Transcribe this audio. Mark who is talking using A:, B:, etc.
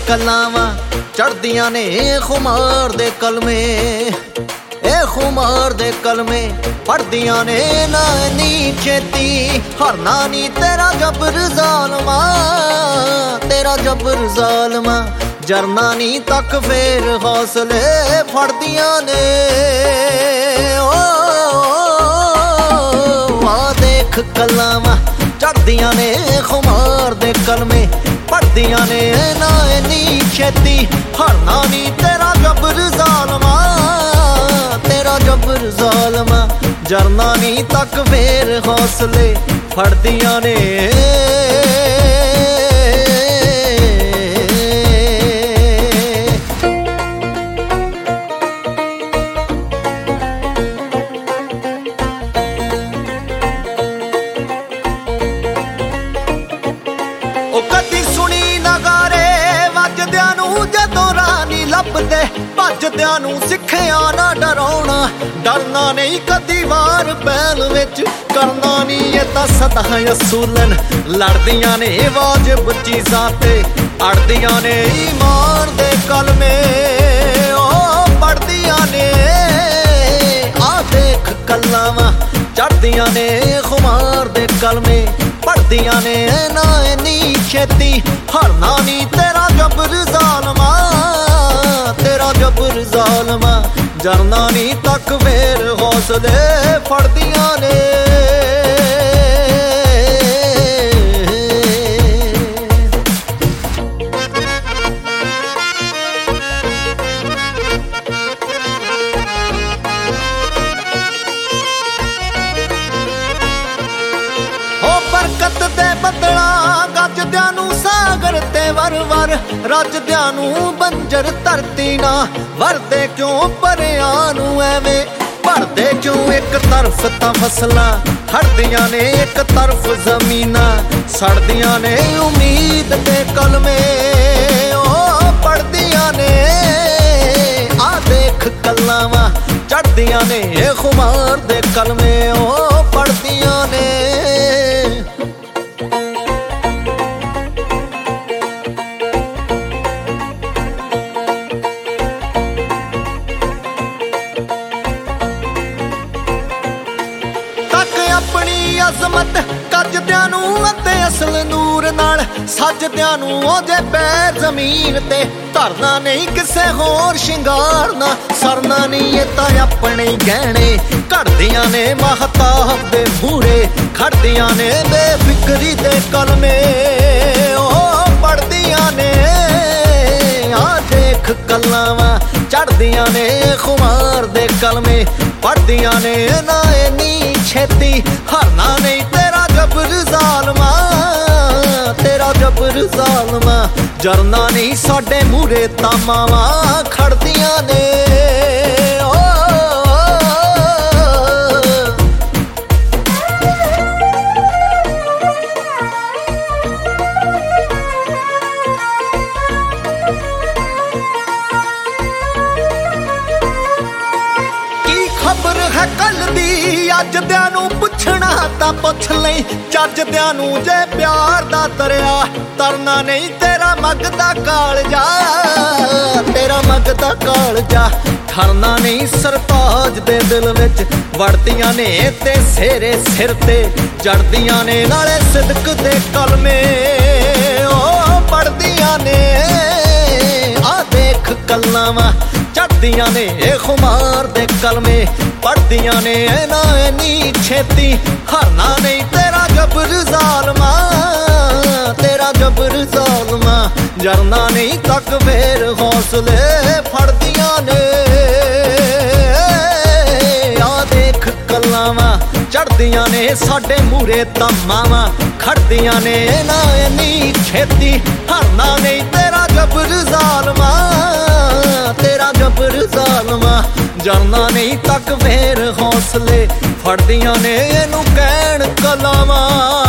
A: कलावां चढ़दियां ने खुमार दे कलमे, ए खुमार दे कलमे पढ़दियां ने ना नी छेती। हरना नी तेरा जबर ज़ालमा, तेरा जबर ज़ालमा। जरना नी तक फेर हौसले फड़दियां ने। आ देख कलावां चढ़दियां ने खुमार दे कलमे पढ़दियां ने ना नी छेती। हरना नी तेरा जबर ज़ालमा, तेरा जबर ज़ालमा। जरना नी तक फेर हौसले फड़दियां ने। लभदे भजदियां नूं सिखिया ना डराउणा। डरना नहीं कदी वार बैल विच, करना नहीं ये तां सदा असूलन। लड़दियां ने वाजिब चीज़ां ते अड़दियां ने ईमान दे कलमे। ओ पढ़दियां ने आ देख कलावां चढ़दियां ने खुमार दे कलमे पढ़दियां ने ना नी छेती। हरना नी तेरा जबर ज़ालमा, तेरा जबर ज़ालमा। जरना नी तक फेर हौसले फड़दियां ने। बरकत दे बदला गजदियां नूं सागर ते वर वर। रजदियां नूं बंजर धरती ना वरदे क्यों परियां नूं एवें। भरदे क्यों एक तरफ तां फसलां, हटदियां ने एक तरफ जमीनां। सड़दियां ने उम्मीद दे कलमे, ओ पढ़दियां ने आ देख कलावां चढ़दियां ने खुमार दे कलमे। ओ पढ़दियां ने। अपनी अजमत कजदियां नूं अते असल नूर नाल। सजदियां नूं ओदे पैर जमीन ते धरना नहीं किसे होर शिंगारना। सरना नहीं ये तां अपने गहने घड़दियां ने महताब दे मूरे। खड़दियां ने बेफिक्री दे कलमे, ओ पढ़दियां ने आ देख कलावां चढ़दियां ने खुमार दे कलमे पढ़दियां ने ना नी छेती। हरना नहीं तेरा जबर ज़ालमा, तेरा जबर ज़ालमा। जरना नहीं साडे मूरे तां मावां खड़दियां ने। खबर है कल दी अजदियां नूं पुछना तां पुछ लई। जजदियां नूं जे प्यार दा दरिया तरना नहीं तेरा मगदा कालजा, तेरा मगदा कालजा। ठरना नहीं सरताज दे दिल विच वड़दियां ने ते सेरे सिर ते जड़दियां ने नाले सिदक दे कलमे। ओ पढ़दियां ने आ देख कलावां चढ़दियां ने खुमार दे कलमे पढ़दियां ने ना नी छेती। हरना नहीं तेरा जबर ज़ालमा, तेरा जबर ज़ालमा। जरना नहीं तक फेर हौसले फड़दियां ने। आ देख कलावां चढ़दियां ने साडे मूरे तां मावां खड़दियां ने ना नी छेती। हरना नहीं तेरा जबर ज़ालमा, तेरा जबर ज़ालमा। जरना नहीं तक फेर हौसले फड़दियां ने नूं कहण कलावां।